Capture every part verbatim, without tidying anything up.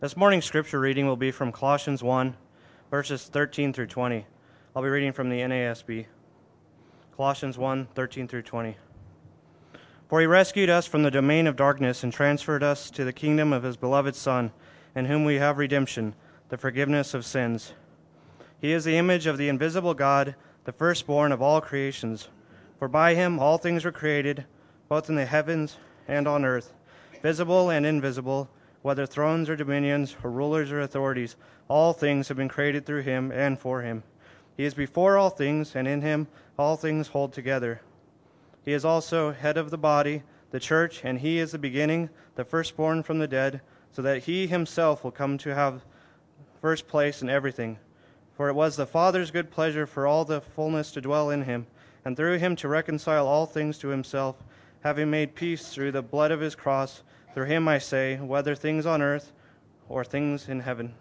This morning's scripture reading will be from Colossians one, verses thirteen through twenty. I'll be reading from the N A S B. Colossians one, thirteen through twenty. For he rescued us from the domain of darkness and transferred us to the kingdom of his beloved Son, in whom we have redemption, the forgiveness of sins. He is the image of the invisible God, the firstborn of all creations. For by him all things were created, both in the heavens and on earth, visible and invisible, whether thrones or dominions or rulers or authorities, all things have been created through him and for him. He is before all things, and in him all things hold together. He is also head of the body, the church, and he is the beginning, the firstborn from the dead, so that he himself will come to have first place in everything. For it was the Father's good pleasure for all the fullness to dwell in him, and through him to reconcile all things to himself, having made peace through the blood of his cross. Through him I say, whether things on earth or things in heaven.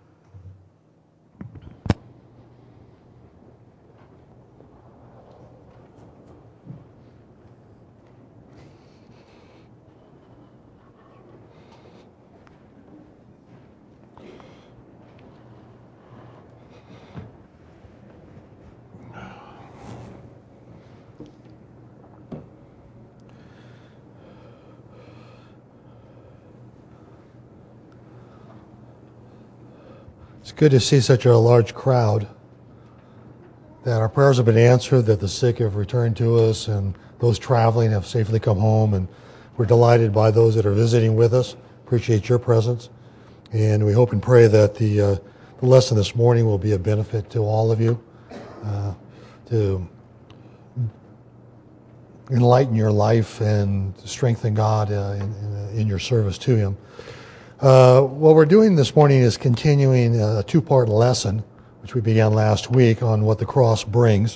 It's good to see such a large crowd, that our prayers have been answered, that the sick have returned to us, and those traveling have safely come home, and we're delighted by those that are visiting with us. Appreciate your presence, and we hope and pray that the, uh, the lesson this morning will be a benefit to all of you, uh, to enlighten your life and strengthen God uh, in, in, in your service to Him. Uh, what we're doing this morning is continuing a two-part lesson, which we began last week, on what the cross brings.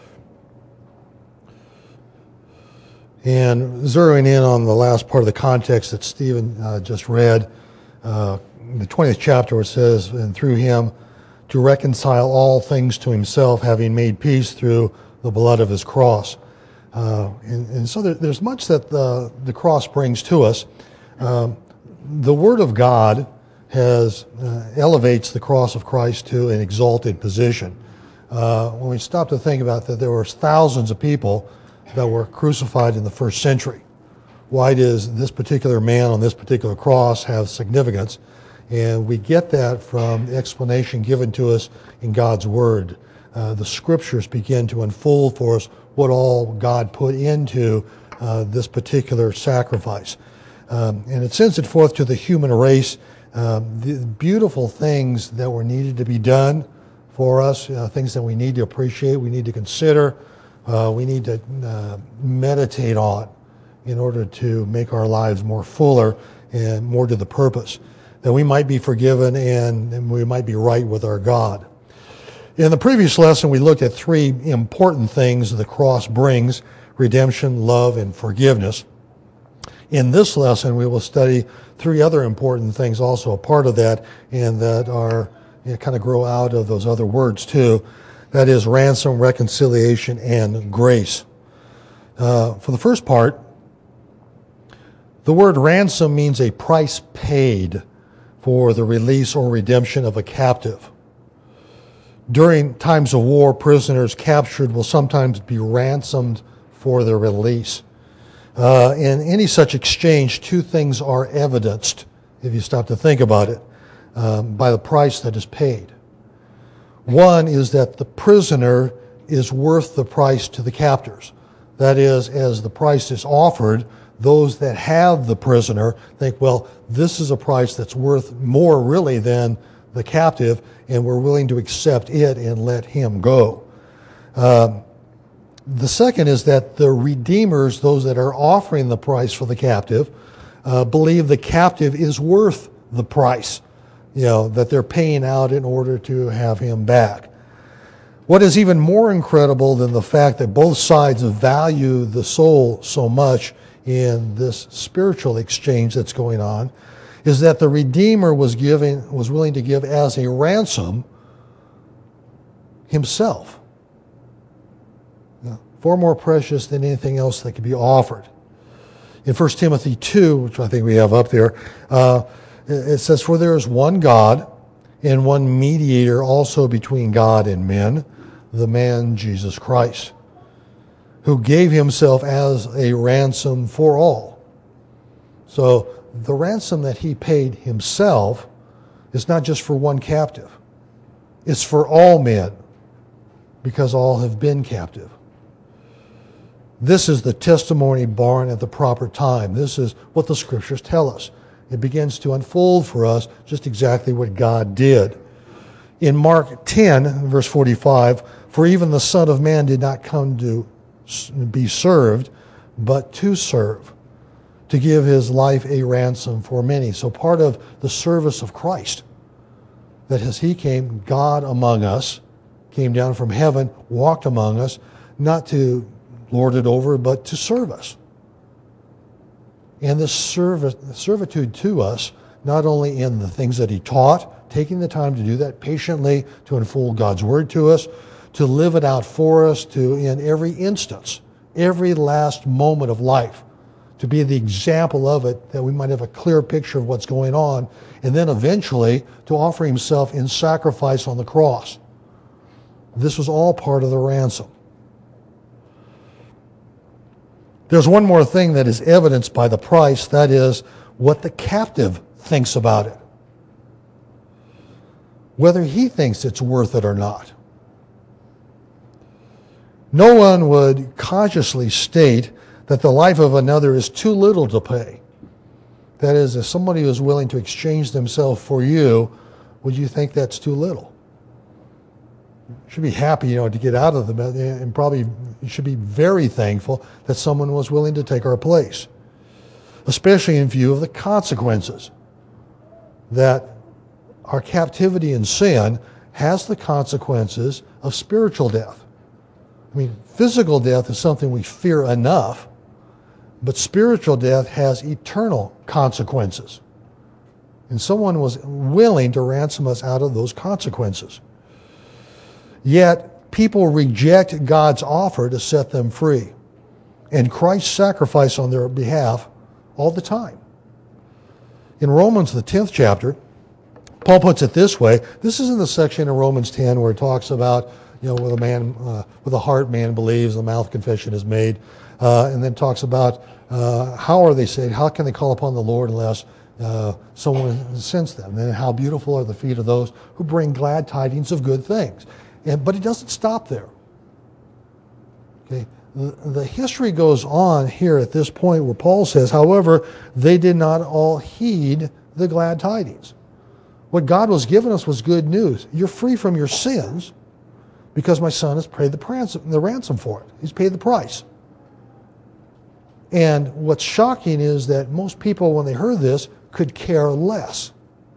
And zeroing in on the last part of the context that Stephen uh, just read, uh, in the twentieth chapter, it says, and through him to reconcile all things to himself, having made peace through the blood of his cross. Uh, and, and so there, there's much that the, the cross brings to us. Um, The Word of God has uh, elevates the cross of Christ to an exalted position. Uh, when we stop to think about that, there were thousands of people that were crucified in the first century. Why does this particular man on this particular cross have significance? And we get that from the explanation given to us in God's Word. Uh, the Scriptures begin to unfold for us what all God put into uh, this particular sacrifice. Um, and it sends it forth to the human race, um, the beautiful things that were needed to be done for us, uh, things that we need to appreciate, we need to consider, uh, we need to uh, meditate on in order to make our lives more fuller and more to the purpose, that we might be forgiven and, and we might be right with our God. In the previous lesson, we looked at three important things the cross brings: redemption, love, and forgiveness. In this lesson, we will study three other important things also a part of that, and that are you know, kind of grow out of those other words too. That is ransom, reconciliation, and grace. Uh, for the first part, the word ransom means a price paid for the release or redemption of a captive. During times of war, prisoners captured will sometimes be ransomed for their release. Uh, in any such exchange, two things are evidenced, if you stop to think about it, um, by the price that is paid. One is that the prisoner is worth the price to the captors. That is, as the price is offered, those that have the prisoner think, well, this is a price that's worth more really than the captive, and we're willing to accept it and let him go. Um, The second is that the redeemers, those that are offering the price for the captive, uh, believe the captive is worth the price, you know, that they're paying out in order to have him back. What is even more incredible than the fact that both sides value the soul so much in this spiritual exchange that's going on is that the Redeemer was giving, was willing to give as a ransom himself. Far more precious than anything else that could be offered. In First Timothy two, which I think we have up there, uh, It says, "For there is one God and one mediator also between God and men, the man Jesus Christ, who gave himself as a ransom for all." So the ransom that he paid himself is not just for one captive. It's for all men, because all have been captive. This is the testimony born at the proper time. This is what the Scriptures tell us. It begins to unfold for us just exactly what God did. In Mark ten, verse forty-five, "For even the Son of Man did not come to be served, but to serve, to give his life a ransom for many." So part of the service of Christ, that as he came, God among us, came down from heaven, walked among us, not to lord it over, but to serve us. And this service, servitude to us, not only in the things that he taught, taking the time to do that patiently, to unfold God's word to us, to live it out for us, to in every instance, every last moment of life, to be the example of it, that we might have a clear picture of what's going on, and then eventually to offer himself in sacrifice on the cross. This was all part of the ransom. There's one more thing that is evidenced by the price, that is what the captive thinks about it. Whether he thinks it's worth it or not. No one would consciously state that the life of another is too little to pay. That is, if somebody was willing to exchange themselves for you, would you think that's too little? You should be happy, you know, to get out of them, and probably you should be very thankful that someone was willing to take our place, especially in view of the consequences. That our captivity in sin has the consequences of spiritual death. I mean, physical death is something we fear enough, but spiritual death has eternal consequences. And someone was willing to ransom us out of those consequences. Yet, people reject God's offer to set them free, and Christ's sacrifice on their behalf all the time. In Romans, the tenth chapter, Paul puts it this way. This is in the section in Romans ten where it talks about, you know, with a man, uh, with a heart man believes, the mouth confession is made, uh, and then talks about uh, how are they saved? How can they call upon the Lord unless uh, someone sends them? And then how beautiful are the feet of those who bring glad tidings of good things. And, but it doesn't stop there. Okay, the, the history goes on here at this point where Paul says, however, they did not all heed the glad tidings. What God was giving us was good news. You're free from your sins because my son has paid the ransom, the ransom for it. He's paid the price. And what's shocking is that most people, when they heard this, could care less.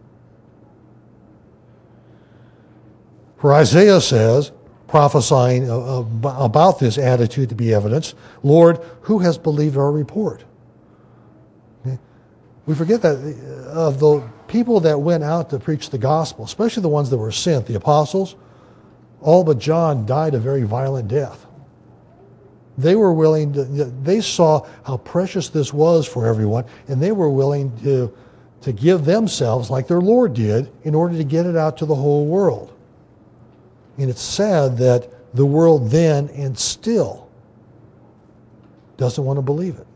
For Isaiah says, prophesying about this attitude to be evidenced, "Lord, who has believed our report?" Okay. We forget that of the people that went out to preach the gospel, especially the ones that were sent, the apostles, all but John died a very violent death. They were willing to, they saw how precious this was for everyone, and they were willing to, to give themselves like their Lord did in order to get it out to the whole world. And it's sad that the world then and still doesn't want to believe it.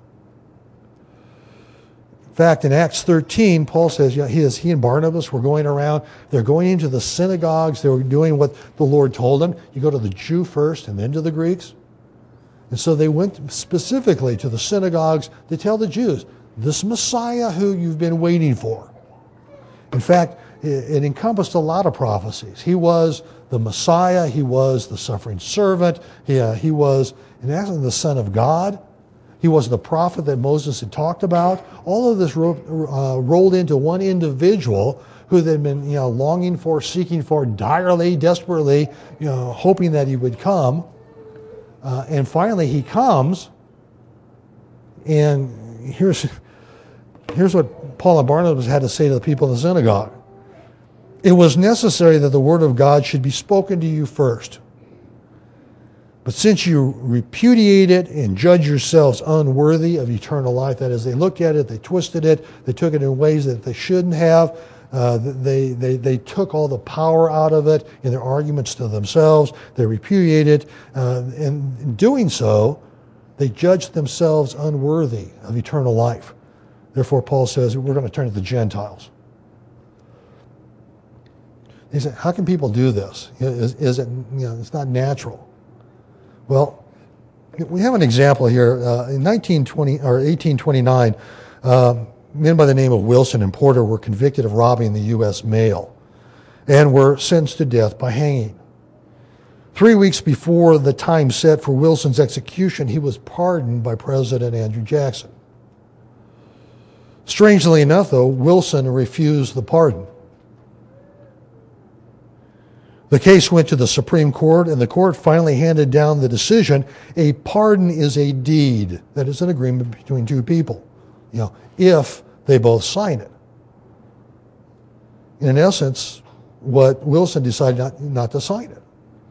In fact, in Acts thirteen, Paul says, yeah, he, is, he and Barnabas were going around. They're going into the synagogues. They were doing what the Lord told them. You go to the Jew first and then to the Greeks. And so they went specifically to the synagogues to tell the Jews, this Messiah who you've been waiting for. In fact, it encompassed a lot of prophecies. He was the Messiah. He was the suffering servant. He, uh, he was, in essence, the Son of God. He was the prophet that Moses had talked about. All of this ro- uh, rolled into one individual who they'd been, you know, longing for, seeking for, direly, desperately, you know, hoping that he would come. Uh, and finally, he comes. And here's here's what Paul and Barnabas had to say to the people in the synagogue. It was necessary that the word of God should be spoken to you first. But since you repudiate it and judge yourselves unworthy of eternal life, that is, they looked at it, they twisted it, they took it in ways that they shouldn't have, uh, they, they, they took all the power out of it in their arguments to themselves, they repudiated it, uh, and in doing so, they judged themselves unworthy of eternal life. Therefore, Paul says, we're going to turn to the Gentiles. He said, how can people do this? Is, is it, you know, it's not natural. Well, we have an example here. Uh, in nineteen twenty or eighteen twenty-nine, uh, men by the name of Wilson and Porter were convicted of robbing the U S mail and were sentenced to death by hanging. Three weeks before the time set for Wilson's execution, he was pardoned by President Andrew Jackson. Strangely enough, though, Wilson refused the pardon. The case went to the Supreme Court, and the court finally handed down the decision: a pardon is a deed. That is an agreement between two people, you know, if they both sign it. And in essence, what Wilson decided not, not to sign it.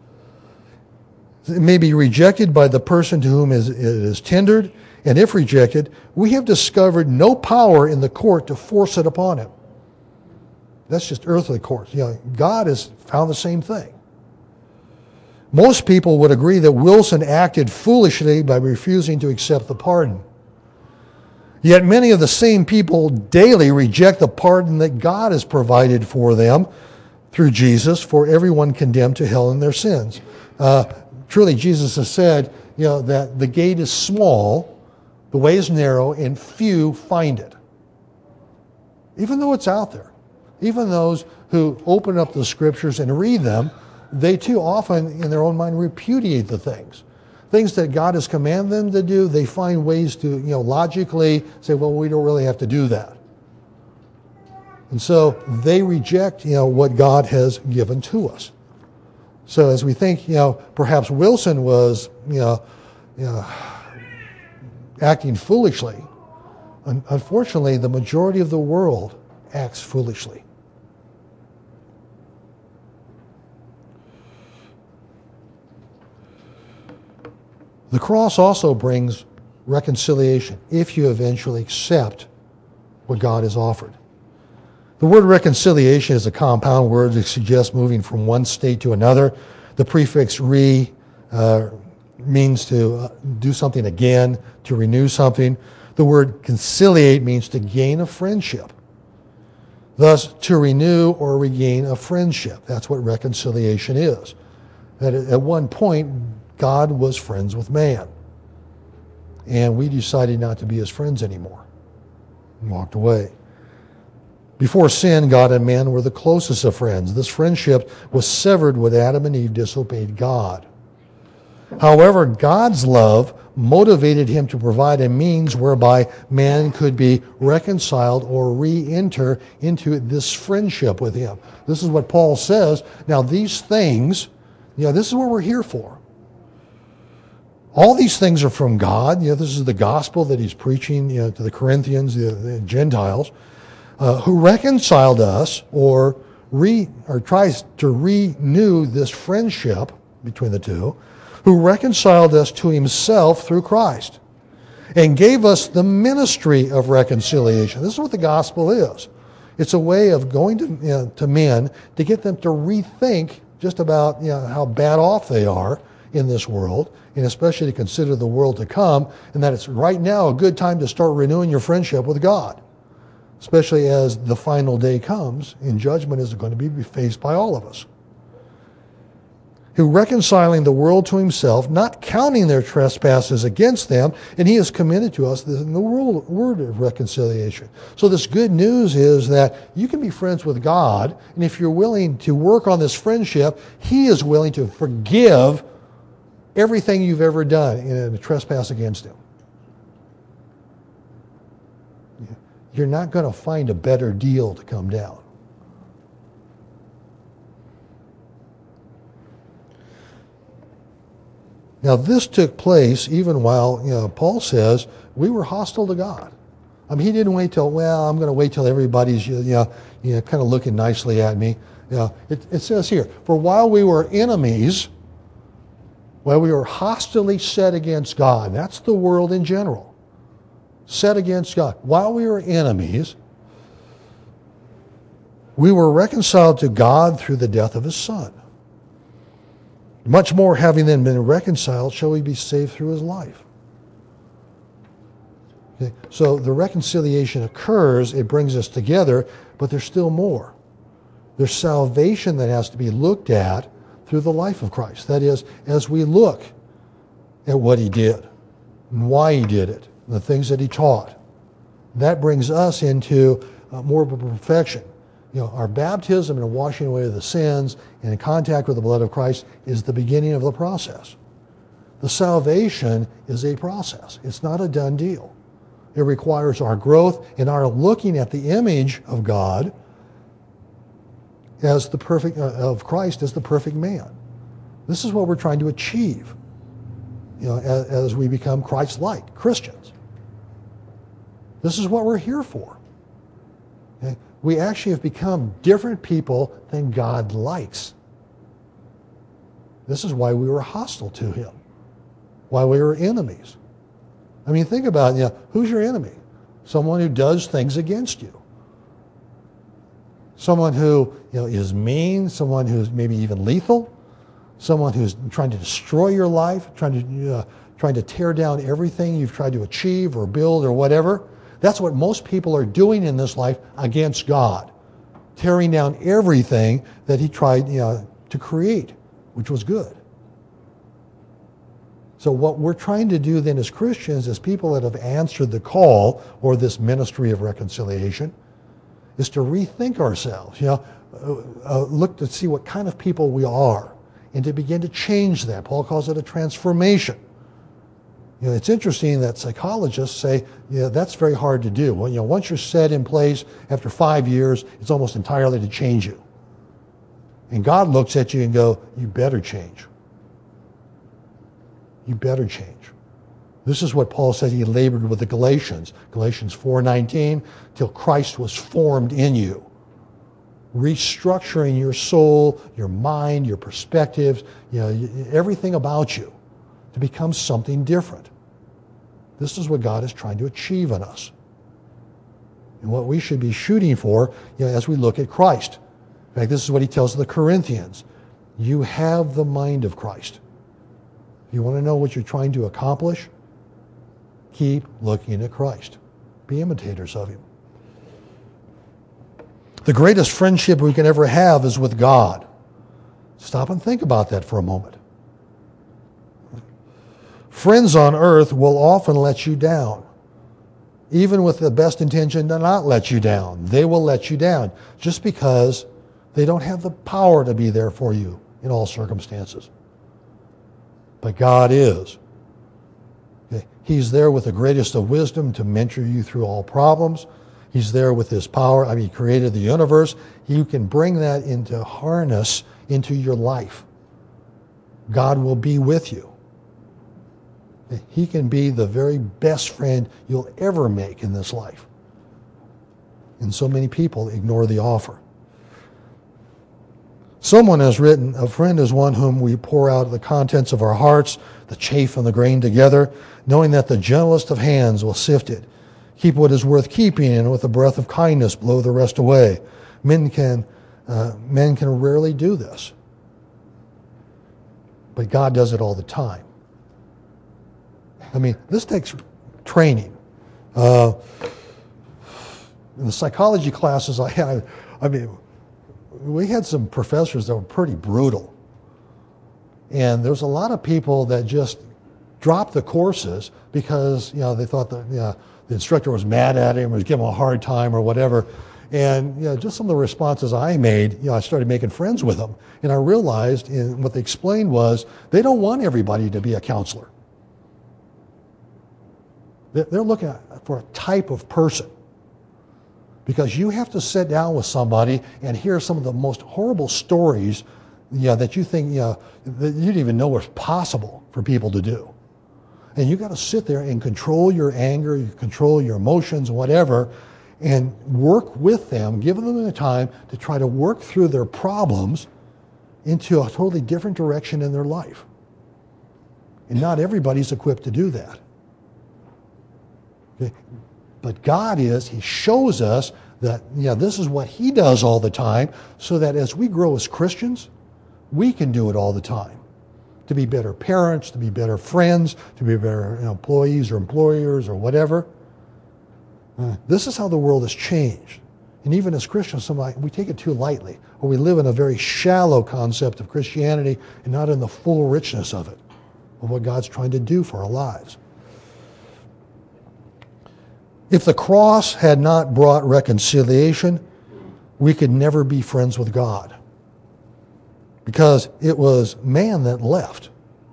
It may be rejected by the person to whom it is tendered, and if rejected, we have discovered no power in the court to force it upon him. That's just earthly courts. You know, God has found the same thing. Most people would agree that Wilson acted foolishly by refusing to accept the pardon. Yet many of the same people daily reject the pardon that God has provided for them through Jesus for everyone condemned to hell in their sins. Uh, truly, Jesus has said, you know, that the gate is small, the way is narrow, and few find it. Even though it's out there. Even those who open up the scriptures and read them, they too often in their own mind repudiate the things. Things that God has commanded them to do, they find ways to, you know, logically say, well, we don't really have to do that. And so they reject, you know, what God has given to us. So as we think, you know, perhaps Wilson was, you know, you know acting foolishly, unfortunately, the majority of the world acts foolishly. The cross also brings reconciliation if you eventually accept what God has offered. The word reconciliation is a compound word that suggests moving from one state to another. The prefix re uh, means to uh, do something again, to renew something. The word conciliate means to gain a friendship. Thus, to renew or regain a friendship. That's what reconciliation is. That at one point, God was friends with man. And we decided not to be his friends anymore and walked away. Before sin, God and man were the closest of friends. This friendship was severed when Adam and Eve disobeyed God. However, God's love motivated him to provide a means whereby man could be reconciled or re-enter into this friendship with him. This is what Paul says. Now, these things, you know, this is what we're here for. All these things are from God. You know, this is the gospel that he's preaching, you know, to the Corinthians, the, the Gentiles, uh, who reconciled us or re or tries to renew this friendship between the two, who reconciled us to himself through Christ and gave us the ministry of reconciliation. This is what the gospel is. It's a way of going to, you know, to men to get them to rethink just about, you know, how bad off they are in this world, and especially to consider the world to come, and that it's right now a good time to start renewing your friendship with God, especially as the final day comes and judgment is going to be faced by all of us. Who reconciling the world to himself, not counting their trespasses against them, and he has committed to us the, the word of reconciliation. So this good news is that you can be friends with God, and if you're willing to work on this friendship, he is willing to forgive everything you've ever done in a trespass against him. You're not going to find a better deal to come down. Now, this took place even while, you know, Paul says we were hostile to God. I mean, he didn't wait till, well, I'm going to wait till everybody's, you know, you know kind of looking nicely at me. You know, it, it says here, for while we were enemies, while we were hostilely set against God, that's the world in general, set against God, while we were enemies, we were reconciled to God through the death of his Son. Much more, having then been reconciled, shall we be saved through his life. Okay? So the reconciliation occurs, it brings us together, but there's still more. There's salvation that has to be looked at through the life of Christ. That is, as we look at what he did and why he did it, and the things that he taught, that brings us into uh, more of a perfection. You know, our baptism and washing away of the sins and in contact with the blood of Christ is the beginning of the process. The salvation is a process. It's not a done deal. It requires our growth and our looking at the image of God as the perfect, uh, of Christ as the perfect man. This is what we're trying to achieve, you know, as, as we become Christ-like Christians. This is what we're here for. Okay? We actually have become different people than God likes. This is why we were hostile to him, why we were enemies. I mean, think about it, you know, who's your enemy? Someone who does things against you. Someone who, you know, is mean, someone who's maybe even lethal, someone who's trying to destroy your life, trying to uh, trying to tear down everything you've tried to achieve or build or whatever. That's what most people are doing in this life against God, tearing down everything that he tried, you know, to create, which was good. So what we're trying to do then as Christians, as people that have answered the call or this ministry of reconciliation, is to rethink ourselves, you know, uh, uh, look to see what kind of people we are and to begin to change that. Paul calls it a transformation. You know, it's interesting that psychologists say, you know, that's very hard to do. Well, you know, once you're set in place, after five years, it's almost entirely to change you. And God looks at you and go, you better change. You better change. This is what Paul said he labored with the Galatians. Galatians four nineteen, till Christ was formed in you. Restructuring your soul, your mind, your perspectives, you know, everything about you to become something different. This is what God is trying to achieve in us. And what we should be shooting for, you know, as we look at Christ. In fact, this is what he tells the Corinthians. You have the mind of Christ. If you want to know what you're trying to accomplish, keep looking at Christ. Be imitators of him. The greatest friendship we can ever have is with God. Stop and think about that for a moment. Friends on earth will often let you down. Even with the best intention to not let you down. They will let you down just because they don't have the power to be there for you in all circumstances. But God is. Okay? He's there with the greatest of wisdom to mentor you through all problems. He's there with his power. I mean, he created the universe. You can bring that into harness into your life. God will be with you. He can be the very best friend you'll ever make in this life. And so many people ignore the offer. Someone has written, a friend is one whom we pour out the contents of our hearts, the chaff and the grain together, knowing that the gentlest of hands will sift it. Keep what is worth keeping, and with a breath of kindness blow the rest away. Men can, uh, men can rarely do this. But God does it all the time. I mean, this takes training. Uh, in the psychology classes I had, I mean, we had some professors that were pretty brutal. And there was a lot of people that just dropped the courses because, you know, they thought that, you know, the instructor was mad at him or was giving him a hard time or whatever. And, you know, just some of the responses I made, you know, I started making friends with them. And I realized in, what they explained was they don't want everybody to be a counselor. They're looking for a type of person. Because you have to sit down with somebody and hear some of the most horrible stories, you know, that you think, you know, that you didn't even know was possible for people to do. And you got to sit there and control your anger, you control your emotions, whatever, and work with them, give them the time to try to work through their problems into a totally different direction in their life. And not everybody's equipped to do that. Okay? But God is, He shows us that, yeah, this is what He does all the time, so that as we grow as Christians, we can do it all the time. To be better parents, to be better friends, to be better, you know, employees or employers or whatever. Uh, this is how the world has changed. And even as Christians, somebody, we take it too lightly, or we live in a very shallow concept of Christianity and not in the full richness of it, of what God's trying to do for our lives. If the cross had not brought reconciliation, we could never be friends with God, because it was man that left.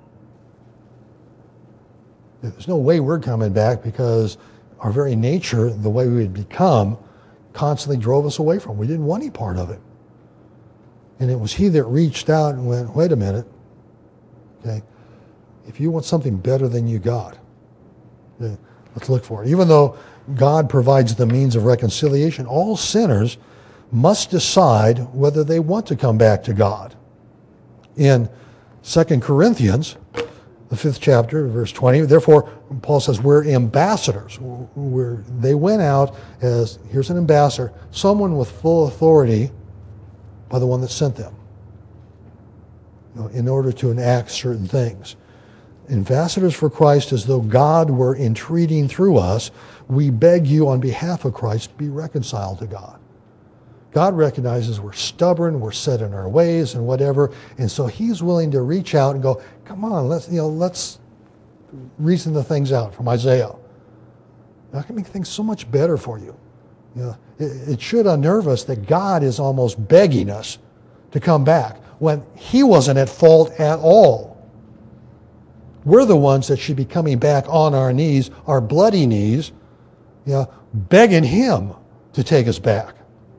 There's no way we're coming back, because our very nature, the way we had become, constantly drove us away from it. We didn't want any part of it. And it was He that reached out and went, wait a minute, okay, if you want something better than you got, okay, let's look for it. Even though God provides the means of reconciliation, all sinners must decide whether they want to come back to God. In Second Corinthians, the fifth chapter, verse twenty, therefore, Paul says, we're ambassadors. We're, they went out as, here's an ambassador, someone with full authority by the one that sent them, you know, in order to enact certain things. Ambassadors for Christ, as though God were entreating through us, we beg you on behalf of Christ, be reconciled to God. God recognizes we're stubborn, we're set in our ways and whatever, and so He's willing to reach out and go, come on, let's, you know, let's reason the things out from Isaiah. That can make things so much better for you. You know, it, it should unnerve us that God is almost begging us to come back when He wasn't at fault at all. We're the ones that should be coming back on our knees, our bloody knees, you know, begging Him to take us back.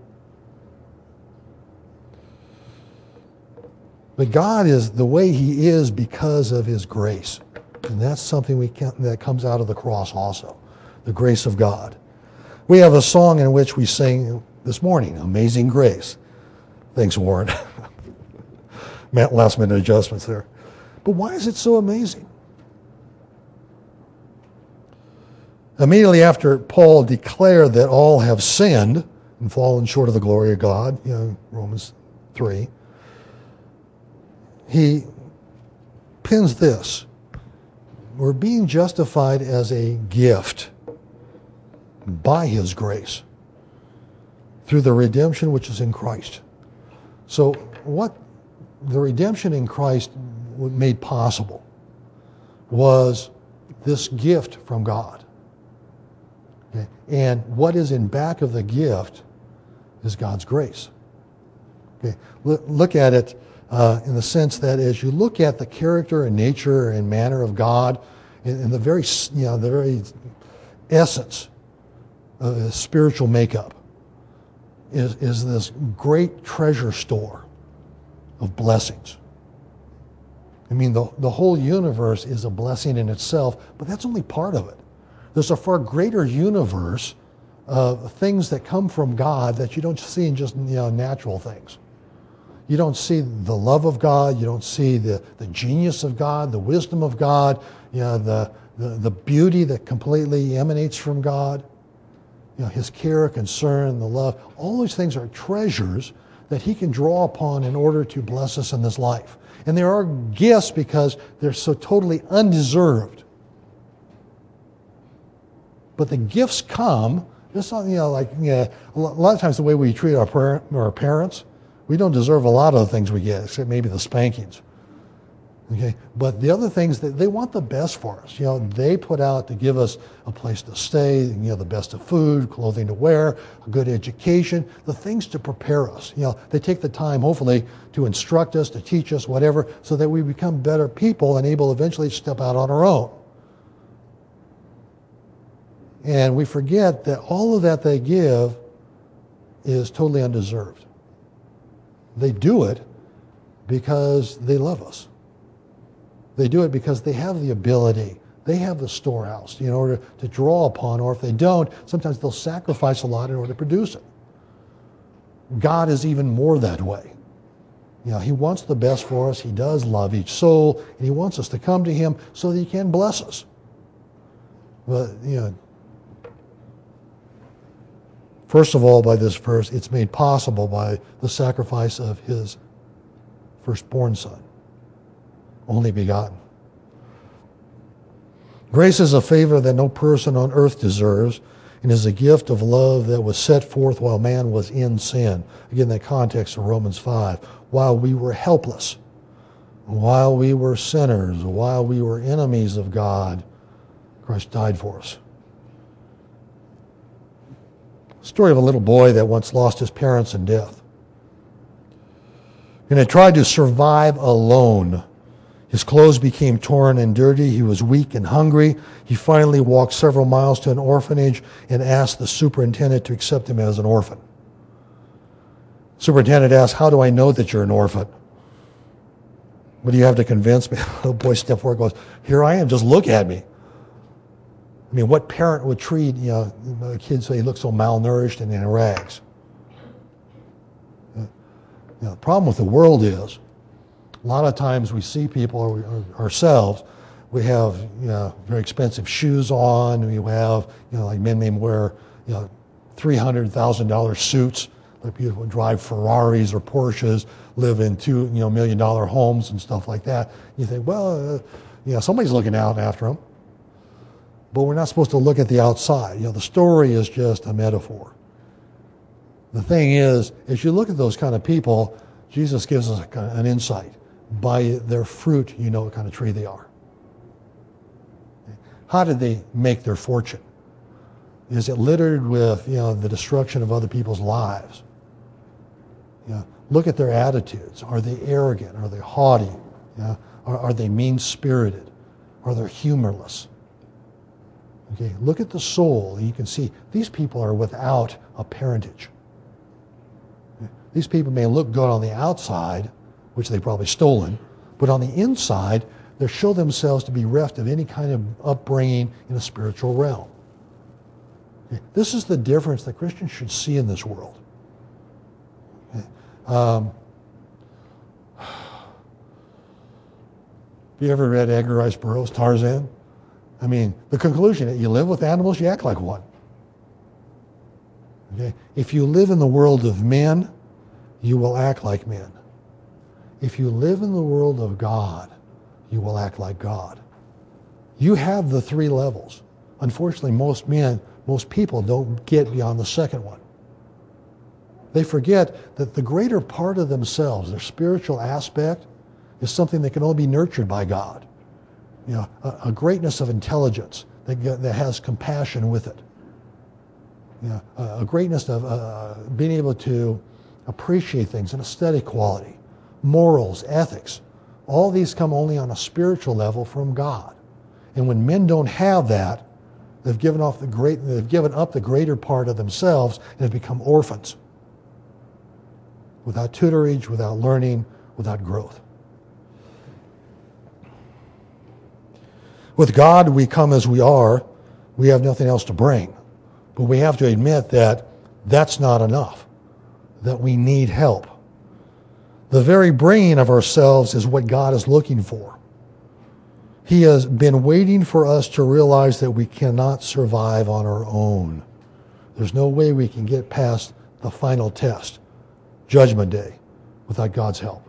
But God is the way He is because of His grace. And that's something we can, that comes out of the cross also, the grace of God. We have a song in which we sing this morning, Amazing Grace. Thanks, Warren. Last minute adjustments there. But why is it so amazing? Immediately after Paul declared that all have sinned and fallen short of the glory of God, you know, Romans three, he pins this: we're being justified as a gift by His grace through the redemption which is in Christ. So what the redemption in Christ made possible was this gift from God. Okay? And what is in back of the gift is God's grace. Okay? Look at it Uh, in the sense that as you look at the character and nature and manner of God, in, in the very, you know, the very essence of His spiritual makeup, is, is this great treasure store of blessings. I mean, the, the whole universe is a blessing in itself, but that's only part of it. There's a far greater universe of things that come from God that you don't see in just, you know, natural things. You don't see the love of God. You don't see the, the genius of God, the wisdom of God, you know, the, the, the beauty that completely emanates from God, you know, His care, concern, the love. All those things are treasures that He can draw upon in order to bless us in this life. And there are gifts because they're so totally undeserved. But the gifts come, it's not, you know, like, you know, a lot of times the way we treat our, parent, our parents, we don't deserve a lot of the things we get, except maybe the spankings. Okay, but the other things, that they want the best for us. You know, they put out to give us a place to stay, you know, the best of food, clothing to wear, a good education, the things to prepare us. You know, they take the time, hopefully, to instruct us, to teach us, whatever, so that we become better people and able eventually to step out on our own. And we forget that all of that they give is totally undeserved. They do it because they love us. They do it because they have the ability. They have the storehouse in order to draw upon, or if they don't, sometimes they'll sacrifice a lot in order to produce it. God is even more that way. You know, he wants the best for us. He does love each soul, and he wants us to come to him so that he can bless us. But, you know, first of all, by this verse, it's made possible by the sacrifice of his firstborn son, only begotten. Grace is a favor that no person on earth deserves, and is a gift of love that was set forth while man was in sin. Again, that context of Romans five. While we were helpless, while we were sinners, while we were enemies of God, Christ died for us. Story of a little boy that once lost his parents in death. And had tried to survive alone. His clothes became torn and dirty. He was weak and hungry. He finally walked several miles to an orphanage and asked the superintendent to accept him as an orphan. Superintendent asked, "How do I know that you're an orphan?" "What do you have to convince me?" The little boy stepped forward and goes, "Here I am, just look at me." I mean, what parent would treat, you know, a kid so he looks so malnourished and in rags? You know, the problem with the world is, a lot of times we see people or, or ourselves, we have, you know, very expensive shoes on. We have, you know, like men may wear, you know, three hundred thousand dollars suits. Like people drive Ferraris or Porsches, live in two, you know, million dollar homes and stuff like that. You think, well, uh, you know, somebody's looking out after them. But we're not supposed to look at the outside. You know, the story is just a metaphor. The thing is, as you look at those kind of people, Jesus gives us a, an insight. By their fruit, you know what kind of tree they are. How did they make their fortune? Is it littered with, you know, the destruction of other people's lives? You know, look at their attitudes. Are they arrogant? Are they haughty? You know, are, are they mean-spirited? Are they humorless? Okay, look at the soul, and you can see these people are without a parentage. These people may look good on the outside, which they've probably stolen, but on the inside, they show themselves to be reft of any kind of upbringing in a spiritual realm. Okay, this is the difference that Christians should see in this world. Okay, um, have you ever read Edgar Rice Burroughs' Tarzan? I mean, the conclusion, you live with animals, you act like one. Okay? If you live in the world of men, you will act like men. If you live in the world of God, you will act like God. You have the three levels. Unfortunately, most men, most people don't get beyond the second one. They forget that the greater part of themselves, their spiritual aspect, is something that can only be nurtured by God. You know, a, a greatness of intelligence that, that has compassion with it. You know, a, a greatness of uh, being able to appreciate things, an aesthetic quality, morals, ethics. All these come only on a spiritual level from God. And when men don't have that, they've given off the great, they've given up the greater part of themselves and have become orphans. Without tutorage, without learning, without growth. With God, we come as we are. We have nothing else to bring. But we have to admit that that's not enough, that we need help. The very bringing of ourselves is what God is looking for. He has been waiting for us to realize that we cannot survive on our own. There's no way we can get past the final test, Judgment Day, without God's help.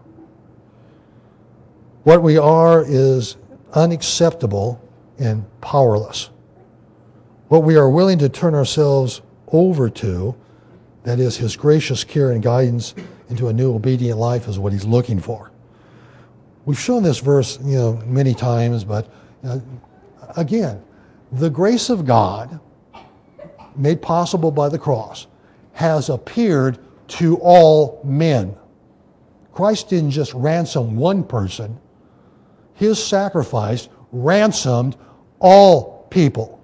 What we are is unacceptable and powerless. What we are willing to turn ourselves over to, that is His gracious care and guidance into a new obedient life, is what He's looking for. We've shown this verse, you know, many times, but uh, again, the grace of God, made possible by the cross, has appeared to all men. Christ didn't just ransom one person. His sacrifice ransomed all people.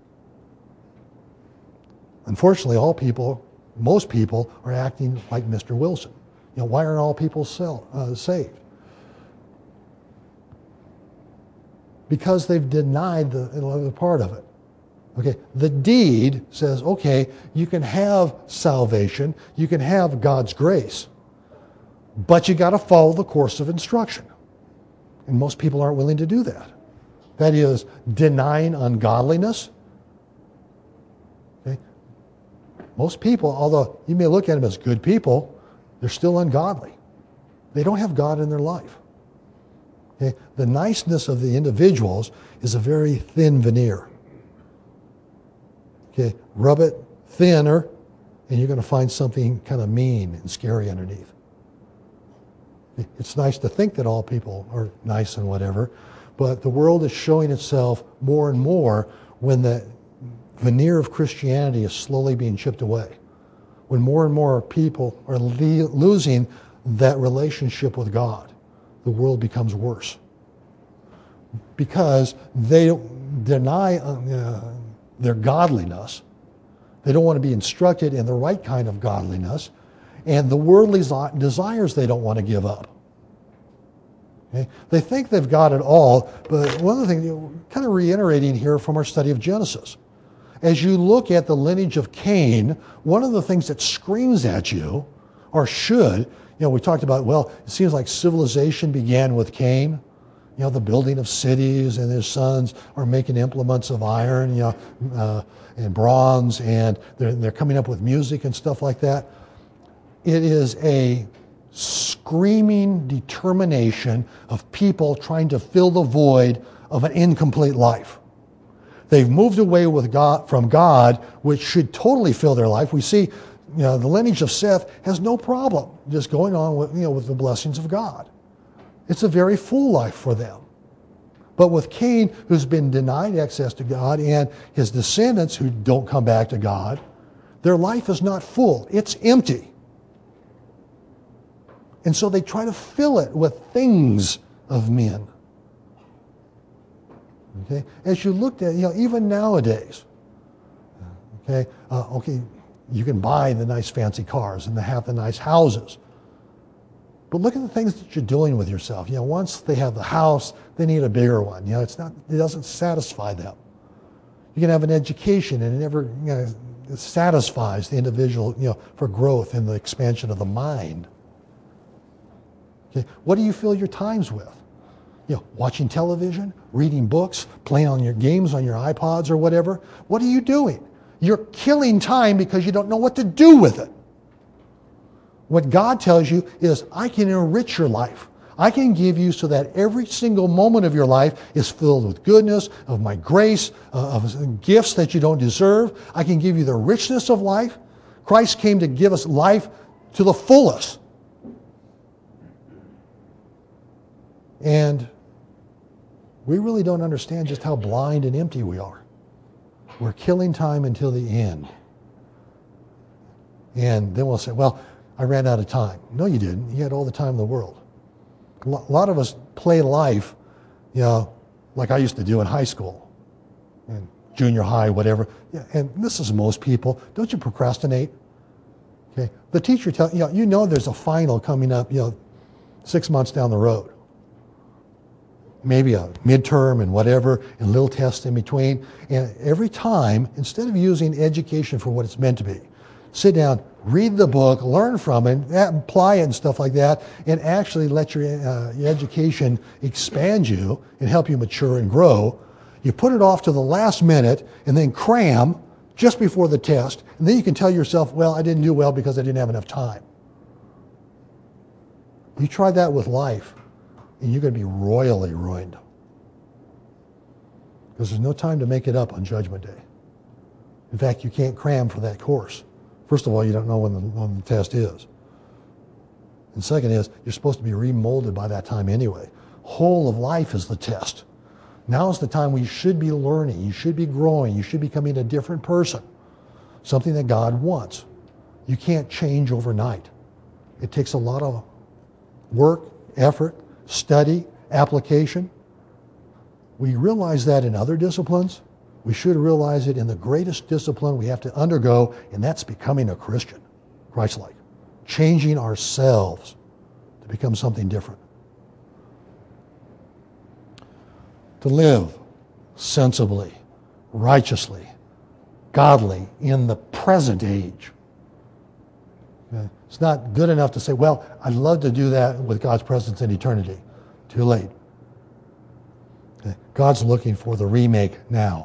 Unfortunately, all people, most people, are acting like Mister Wilson. You know, why aren't all people sell, uh, saved? Because they've denied the, the part of it. Okay, the deed says, okay, you can have salvation, you can have God's grace, But you got to follow the course of instruction. And most people aren't willing to do that. That is, denying ungodliness. Okay? Most people, although you may look at them as good people, they're still ungodly. They don't have God in their life. Okay? The niceness of the individuals is a very thin veneer. Okay? Rub it thinner, and you're going to find something kind of mean and scary underneath. It's nice to think that all people are nice and whatever, but the world is showing itself more and more when the veneer of Christianity is slowly being chipped away. When more and more people are le- losing that relationship with God, the world becomes worse. Because they deny uh, their godliness. They don't want to be instructed in the right kind of godliness. And the worldly desires they don't want to give up. Okay? They think they've got it all, but one of the things, you know, kind of reiterating here from our study of Genesis, as you look at the lineage of Cain, one of the things that screams at you, or should, you know, we talked about, well, it seems like civilization began with Cain. You know, the building of cities, and his sons are making implements of iron, you know, uh, and bronze, and they're, they're coming up with music and stuff like that. It is a screaming determination of people trying to fill the void of an incomplete life. They've moved away with God, from God, which should totally fill their life. We see, you know, the lineage of Seth has no problem just going on with, you know, with the blessings of God. It's a very full life for them. But with Cain, who's been denied access to God, and his descendants who don't come back to God, their life is not full. It's empty. And so they try to fill it with things of men. Okay? As you looked at, you know, even nowadays, okay, uh, okay, you can buy the nice fancy cars and have the nice houses. But look at the things that you're doing with yourself. You know, once they have the house, they need a bigger one. You know, it's not, it doesn't satisfy them. You can have an education, and it never, you know, it satisfies the individual, you know, for growth and the expansion of the mind. Okay, what do you fill your times with? You know, watching television, reading books, playing on your games on your iPods or whatever. What are you doing? You're killing time because you don't know what to do with it. What God tells you is, I can enrich your life. I can give you so that every single moment of your life is filled with goodness, of my grace, uh, of gifts that you don't deserve. I can give you the richness of life. Christ came to give us life to the fullest. And we really don't understand just how blind and empty we are. We're killing time until the end. And then we'll say, well, I ran out of time. No, you didn't. You had all the time in the world. A lot of us play life, you know, like I used to do in high school and junior high, whatever. Yeah, and this is most people. Don't you procrastinate? Okay. The teacher tells you know, you know there's a final coming up, you know, six months down the road. Maybe a midterm and whatever, and little tests in between. And every time, instead of using education for what it's meant to be, sit down, read the book, learn from it, apply it and stuff like that, and actually let your, uh, your education expand you and help you mature and grow. You put it off to the last minute and then cram just before the test, and then you can tell yourself, well, I didn't do well because I didn't have enough time. You try that with life, and you're going to be royally ruined. Because there's no time to make it up on Judgment Day. In fact, you can't cram for that course. First of all, you don't know when the, when the test is. And second is, you're supposed to be remolded by that time anyway. Whole of life is the test. Now is the time where you should be learning, you should be growing, you should be becoming a different person. Something that God wants. You can't change overnight. It takes a lot of work, effort, study, application. We realize that in other disciplines. We should realize it in the greatest discipline we have to undergo, and that's becoming a Christian, Christ-like. Changing ourselves to become something different. To live sensibly, righteously, godly in the present age. Okay? It's not good enough to say, well, I'd love to do that with God's presence in eternity. Too late. Okay. God's looking for the remake now.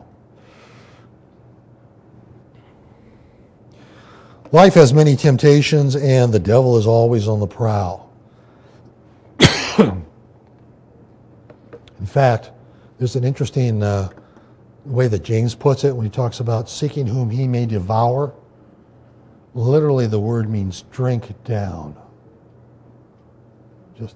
Life has many temptations, and the devil is always on the prowl. In fact, there's an interesting uh, way that James puts it when he talks about seeking whom he may devour. Literally, the word means drink down. Just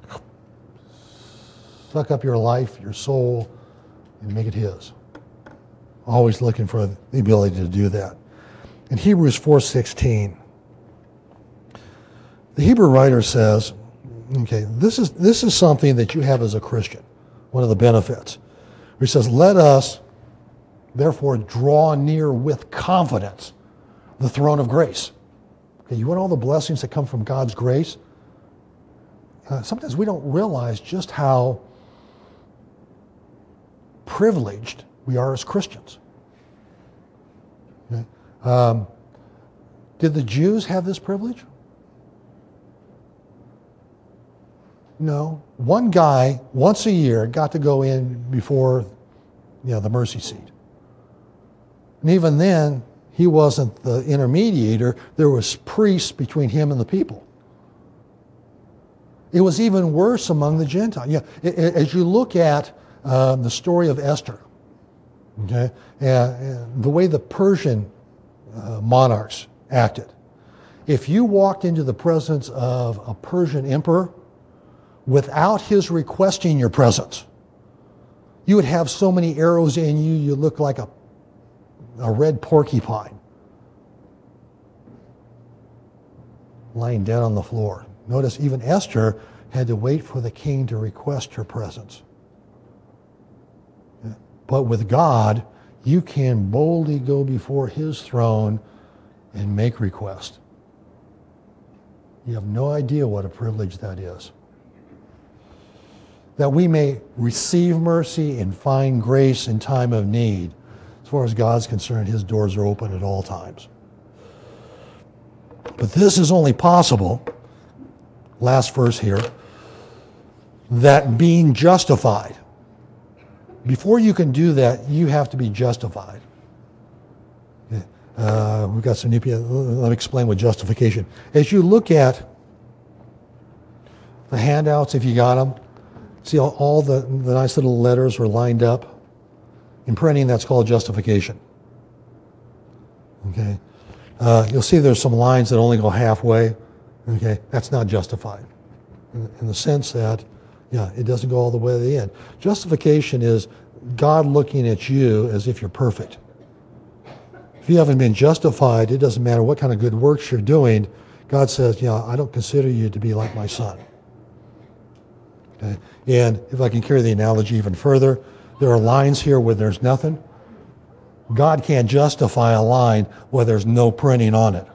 suck up your life, your soul, and make it his. Always looking for the ability to do that. In Hebrews four sixteen, the Hebrew writer says, okay, this is this is something that you have as a Christian, one of the benefits. He says, let us therefore draw near with confidence the throne of grace. Okay, you want all the blessings that come from God's grace? Uh, sometimes we don't realize just how privileged we are as Christians. Okay? Um, did the Jews have this privilege? No. One guy, once a year, got to go in before you know, the mercy seat. And even then, he wasn't the intermediator. There was priests between him and the people. It was even worse among the Gentiles. Yeah, as you look at uh, the story of Esther, okay, and the way the Persian uh, monarchs acted, if you walked into the presence of a Persian emperor without his requesting your presence, you would have so many arrows in you, you look like a, a red porcupine lying dead on the floor. Notice even Esther had to wait for the king to request her presence. But with God, you can boldly go before his throne and make request. You have no idea what a privilege that is. That we may receive mercy and find grace in time of need. As far as God's concerned, his doors are open at all times. But this is only possible, last verse here, that being justified. Before you can do that, you have to be justified. Uh, we've got some new people. Let me explain what justification. As you look at the handouts, if you got them, see all, all the, the nice little letters are lined up. In printing, that's called justification. Okay. Uh, you'll see there's some lines that only go halfway. Okay, that's not justified. In, in the sense that, yeah, it doesn't go all the way to the end. Justification is God looking at you as if you're perfect. If you haven't been justified, it doesn't matter what kind of good works you're doing. God says, yeah, I don't consider you to be like my son. Okay? And if I can carry the analogy even further, there are lines here where there's nothing. God can't justify a line where there's no printing on it.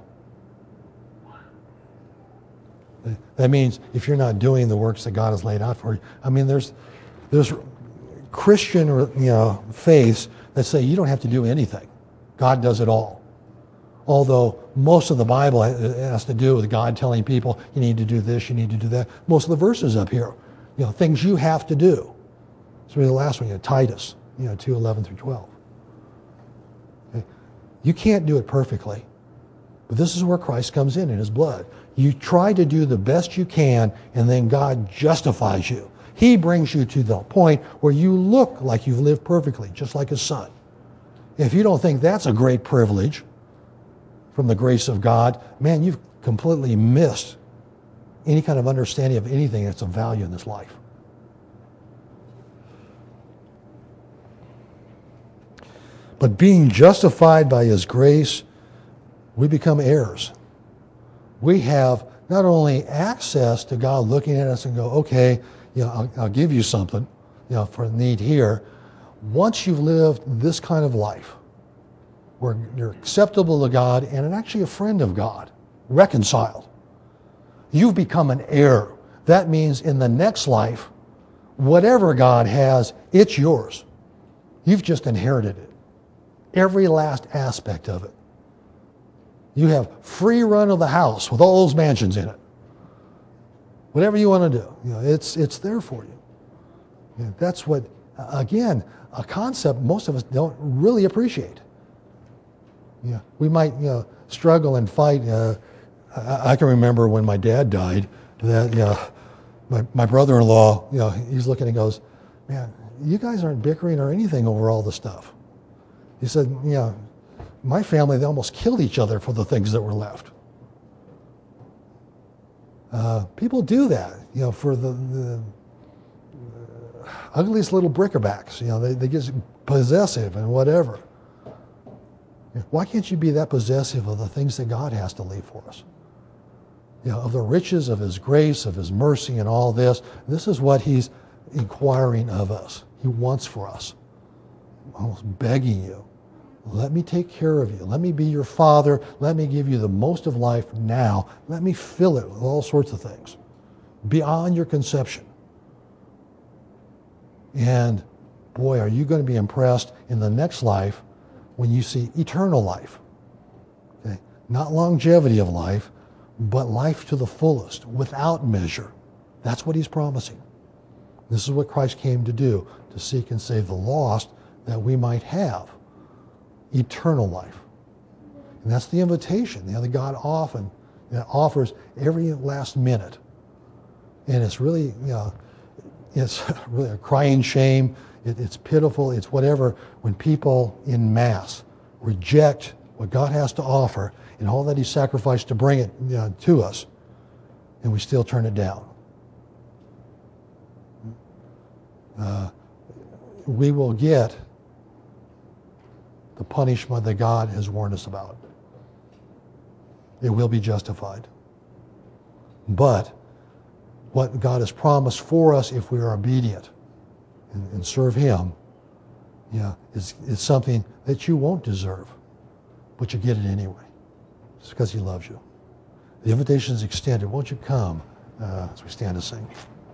That means if you're not doing the works that God has laid out for you, I mean, there's there's Christian, you know, faiths that say you don't have to do anything. God does it all. Although most of the Bible has to do with God telling people you need to do this, you need to do that. Most of the verses up here, you know, things you have to do. So the last one, you know, Titus, you know, two eleven through twelve. Okay. You can't do it perfectly, but this is where Christ comes in in his blood. You try to do the best you can, and then God justifies you. He brings you to the point where you look like you've lived perfectly, just like his son. If you don't think that's a great privilege from the grace of God, man, you've completely missed any kind of understanding of anything that's of value in this life. But being justified by his grace, we become heirs. We have not only access to God looking at us and go, okay, you know, I'll, I'll give you something, you know, for need here. Once you've lived this kind of life, where you're acceptable to God and actually a friend of God, reconciled, you've become an heir. That means in the next life, whatever God has, it's yours. You've just inherited it. Every last aspect of it. You have free run of the house with all those mansions in it. Whatever you want to do, you know, it's it's there for you. You know, that's what, again, a concept most of us don't really appreciate. Yeah, we might, you know, struggle and fight. Uh, I, I can remember when my dad died, that you know, my my brother-in-law, you know, he's looking and goes, "Man, you guys aren't bickering or anything over all the stuff." He said, "You know, my family, they almost killed each other for the things that were left." Uh, people do that, you know, for the, the uh, ugliest little brickabacks. You know, they, they get possessive and whatever. Why can't you be that possessive of the things that God has to leave for us? You know, of the riches of His grace, of His mercy, and all this. This is what He's inquiring of us. He wants for us. Almost begging you. Let me take care of you. Let me be your Father. Let me give you the most of life now. Let me fill it with all sorts of things beyond your conception. And boy, are you going to be impressed in the next life when you see eternal life. Okay? Not longevity of life, but life to the fullest, without measure. That's what He's promising. This is what Christ came to do, to seek and save the lost, that we might have eternal life. And that's the invitation, you know, that God often, you know, offers every last minute. And it's really, you know, it's really a crying shame. It, it's pitiful. It's whatever when people in mass reject what God has to offer and all that He sacrificed to bring it, you know, to us, and we still turn it down. Uh, we will get the punishment that God has warned us about. It will be justified. But what God has promised for us if we are obedient and, and serve Him, yeah, is, is something that you won't deserve, but you get it anyway. It's because He loves you. The invitation is extended. Won't you come uh, as we stand to sing?